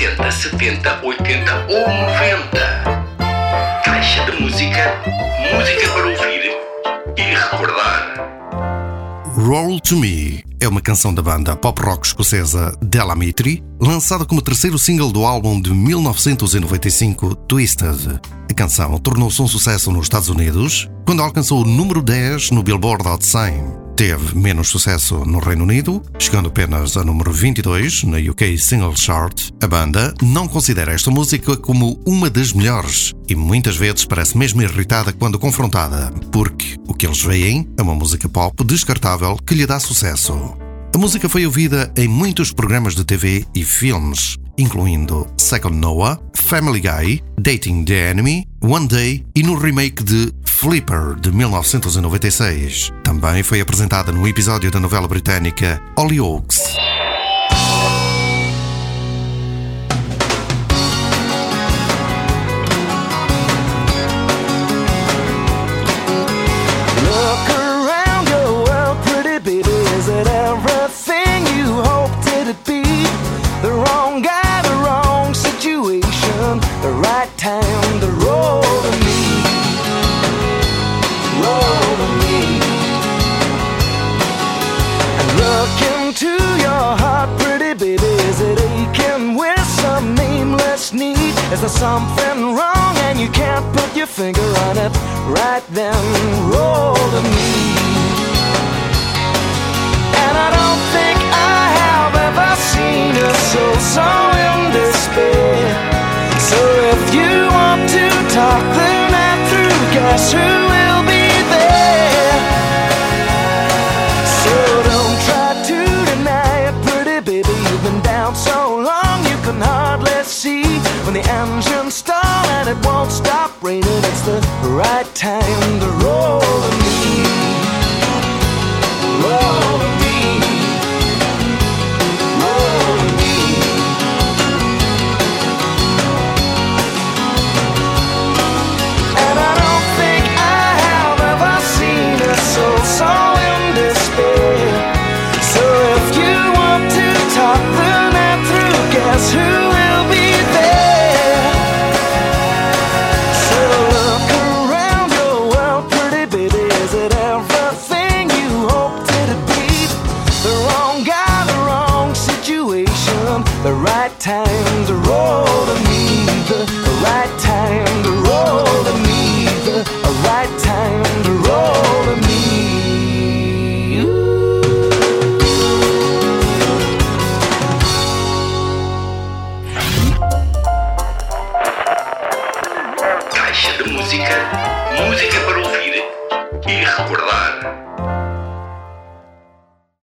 60, 70, 80 ou 90. Caixa de música, música para ouvir e recordar. Roll to Me é uma canção da banda pop-rock escocesa Del Amitri, lançada como terceiro single do álbum de 1995 Twisted. A canção tornou-se um sucesso nos Estados Unidos quando alcançou o número 10 no Billboard Hot 100. Teve menos sucesso no Reino Unido, chegando apenas a número 22 na UK Single Chart. A banda não considera esta música como uma das melhores e muitas vezes parece mesmo irritada quando confrontada, porque o que eles veem é uma música pop descartável que lhe dá sucesso. A música foi ouvida em muitos programas de TV e filmes, incluindo Second Noah, Family Guy, Dating the Enemy, One Day e no remake de Flipper, de 1996. Também foi apresentada no episódio da novela britânica Hollyoaks. The right time to roll to me, roll to me. And look into your heart, pretty baby, is it aching with some nameless need? Is there something wrong and you can't put your finger on it? Right then, roll to me. And I don't think I have ever seen a soul so in despair. So if you want to talk the night through, guess who will be there? So don't try to deny it, pretty baby. You've been down so long you can hardly see. When the engines stall and it won't stop raining, it's the right time to roll to me. Roll to me. Roll to me. So in despair. So if you want to talk the night through, guess who will be there? So look around your world, pretty baby. Is it everything you hoped it'd be? The wrong guy, the wrong situation. The right time to roll to me. The right time to roll to me. The right time to roll to me. Música para ouvir e recordar.